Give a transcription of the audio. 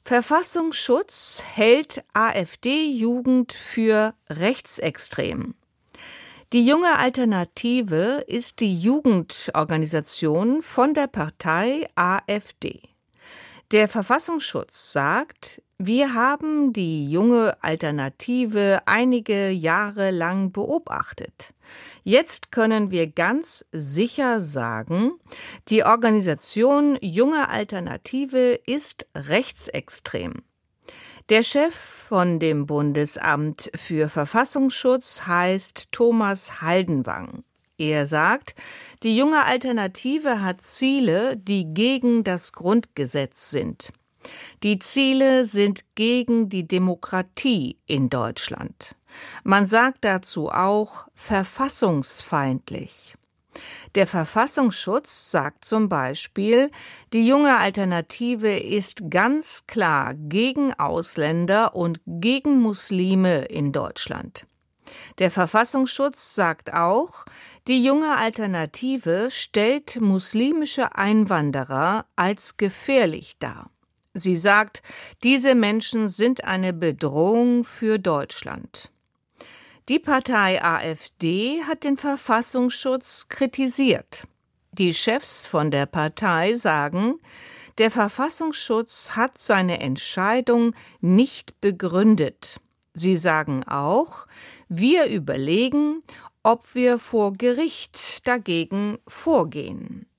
Verfassungsschutz hält AfD-Jugend für rechtsextrem. Die Junge Alternative ist die Jugendorganisation von der Partei AfD. Der Verfassungsschutz sagt, wir haben die Junge Alternative einige Jahre lang beobachtet. Jetzt können wir ganz sicher sagen, die Organisation Junge Alternative ist rechtsextrem. Der Chef von dem Bundesamt für Verfassungsschutz heißt Thomas Haldenwang. Er sagt, die Junge Alternative hat Ziele, die gegen das Grundgesetz sind. Die Ziele sind gegen die Demokratie in Deutschland. Man sagt dazu auch verfassungsfeindlich. Der Verfassungsschutz sagt zum Beispiel, die Junge Alternative ist ganz klar gegen Ausländer und gegen Muslime in Deutschland. Der Verfassungsschutz sagt auch, die Junge Alternative stellt muslimische Einwanderer als gefährlich dar. Sie sagt, diese Menschen sind eine Bedrohung für Deutschland. Die Partei AfD hat den Verfassungsschutz kritisiert. Die Chefs von der Partei sagen, der Verfassungsschutz hat seine Entscheidung nicht begründet. Sie sagen auch, wir überlegen, ob wir vor Gericht dagegen vorgehen.